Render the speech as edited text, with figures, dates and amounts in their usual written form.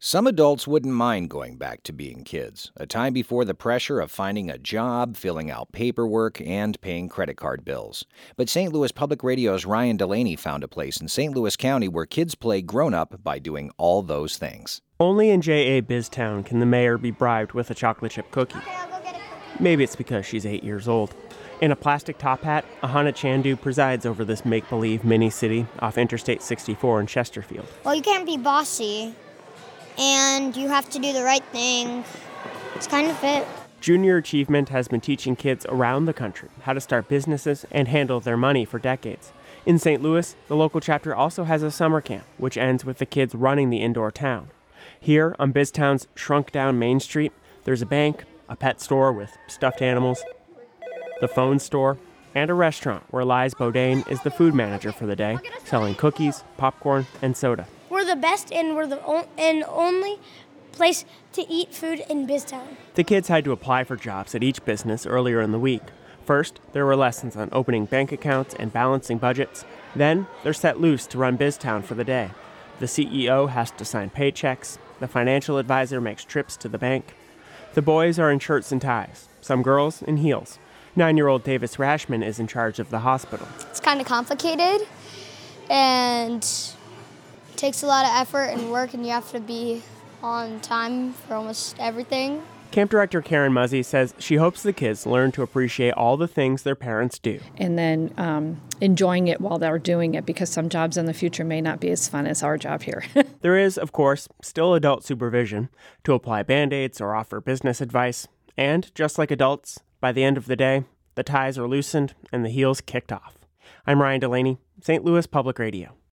Some adults wouldn't mind going back to being kids, a time before the pressure of finding a job, filling out paperwork, and paying credit card bills. But St. Louis Public Radio's Ryan Delaney found a place in St. Louis County where kids play grown-up by doing all those things. Only in J.A. Biztown can the mayor be bribed with a chocolate chip cookie. Okay, I'll go get a cookie. Maybe it's because she's 8 years old. In a plastic top hat, Ahana Chandu presides over this make-believe mini-city off Interstate 64 in Chesterfield. Well, you can't be bossy, and you have to do the right thing. It's kind of it. Junior Achievement has been teaching kids around the country how to start businesses and handle their money for decades. In St. Louis, the local chapter also has a summer camp, which ends with the kids running the indoor town. Here, on Biztown's shrunk-down Main Street, there's a bank, a pet store with stuffed animals, the phone store, and a restaurant where Liz Bodine is the food manager for the day, selling cookies, popcorn, and soda. We're the best, and we're the only place to eat food in Biztown. The kids had to apply for jobs at each business earlier in the week. First, there were lessons on opening bank accounts and balancing budgets. Then, they're set loose to run Biztown for the day. The CEO has to sign paychecks. The financial advisor makes trips to the bank. The boys are in shirts and ties, some girls in heels. 9-year-old Davis Rashman is in charge of the hospital. It's kind of complicated, and it takes a lot of effort and work, and you have to be on time for almost everything. Camp director Karen Muzzy says she hopes the kids learn to appreciate all the things their parents do. And then enjoying it while they're doing it, because some jobs in the future may not be as fun as our job here. There is, of course, still adult supervision to apply Band-Aids or offer business advice. And just like adults, by the end of the day, the ties are loosened and the heels kicked off. I'm Ryan Delaney, St. Louis Public Radio.